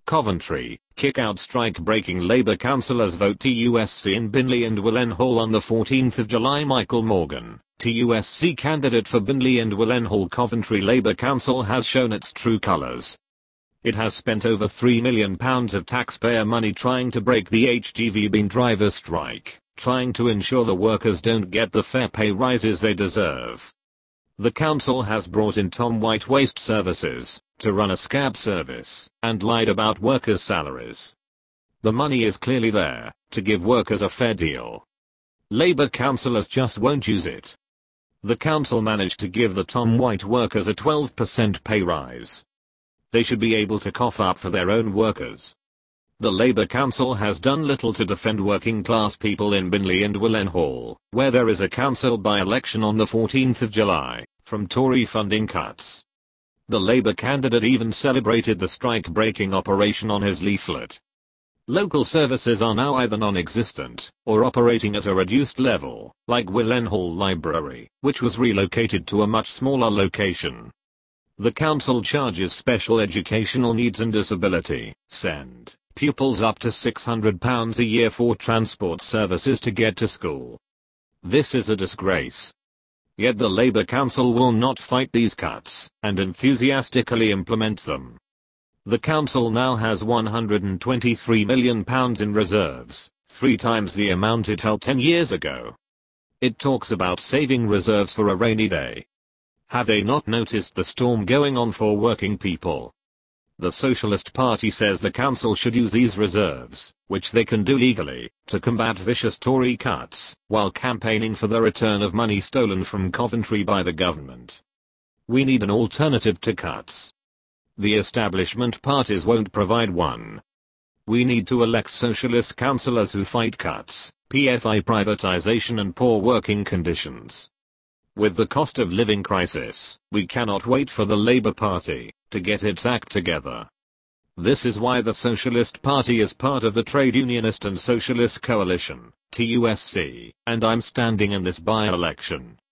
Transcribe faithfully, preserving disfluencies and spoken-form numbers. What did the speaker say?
Coventry, kick out strike-breaking Labour councillors. Vote T U S C in Binley and Willenhall on the fourteenth of July. Michael Morgan, T U S C candidate for Binley and Willenhall Coventry Labour Council, has shown its true colours. It has spent over three million pounds of taxpayer money trying to break the H G V bin driver strike, trying to ensure the workers don't get the fair pay rises they deserve. The council has brought in Tom White Waste Services to run a scab service and lied about workers' salaries. The money is clearly there to give workers a fair deal. Labour councillors just won't use it. The council managed to give the Tom White workers a twelve percent pay rise. They should be able to cough up for their own workers. The Labour Council has done little to defend working class people in Binley and Willenhall, where there is a council by-election on the fourteenth of July, from Tory funding cuts. The Labour candidate even celebrated the strike-breaking operation on his leaflet. Local services are now either non-existent, or operating at a reduced level, like Willenhall Library, which was relocated to a much smaller location. The council charges special educational needs and disability, S E N D, pupils up to six hundred pounds a year for transport services to get to school. This is a disgrace. Yet the Labour Council will not fight these cuts, and enthusiastically implements them. The council now has one hundred twenty-three million pounds in reserves, three times the amount it held ten years ago. It talks about saving reserves for a rainy day. Have they not noticed the storm going on for working people? The Socialist Party says the council should use these reserves, which they can do legally, to combat vicious Tory cuts, while campaigning for the return of money stolen from Coventry by the government. We need an alternative to cuts. The establishment parties won't provide one. We need to elect socialist councillors who fight cuts, P F I privatisation and poor working conditions. With the cost of living crisis, we cannot wait for the Labour Party to get its act together. This is why the Socialist Party is part of the Trade Unionist and Socialist Coalition, T U S C, and I'm standing in this by-election.